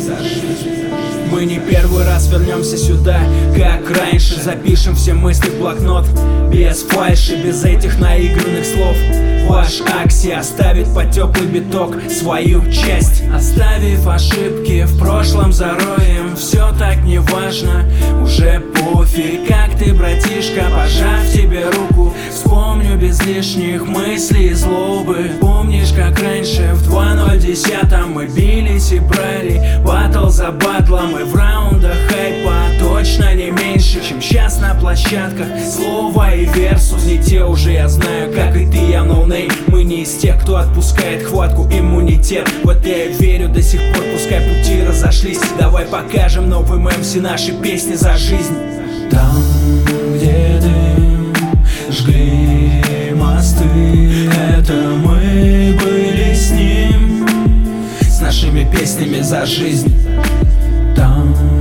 Мы не первый раз вернемся сюда, как раньше. Запишем все мысли в блокнот, без фальши, без этих наигранных слов. Ваш Акси оставит под теплый биток свою часть. Оставив ошибки в прошлом, зароем. Все так не важно, уже пофиг. Как ты, братишка, пожав тебе руку, вспомню без лишних мыслей и злобы. Помнишь, как раньше в 2010 мы бились и брали батл за батлом, и в раундах хайпа точно не меньше, чем сейчас на площадках слова и версус. Не те уже, я знаю, как и ты, я ноунейм. Мы не из тех, кто отпускает хватку, иммунитет. Вот я и верю до сих пор, пускай пути разошлись. Давай покажем новым МС наши песни за жизнь. Там, где дым, жгли мосты, это мы были с ним, с нашими песнями за жизнь. Там,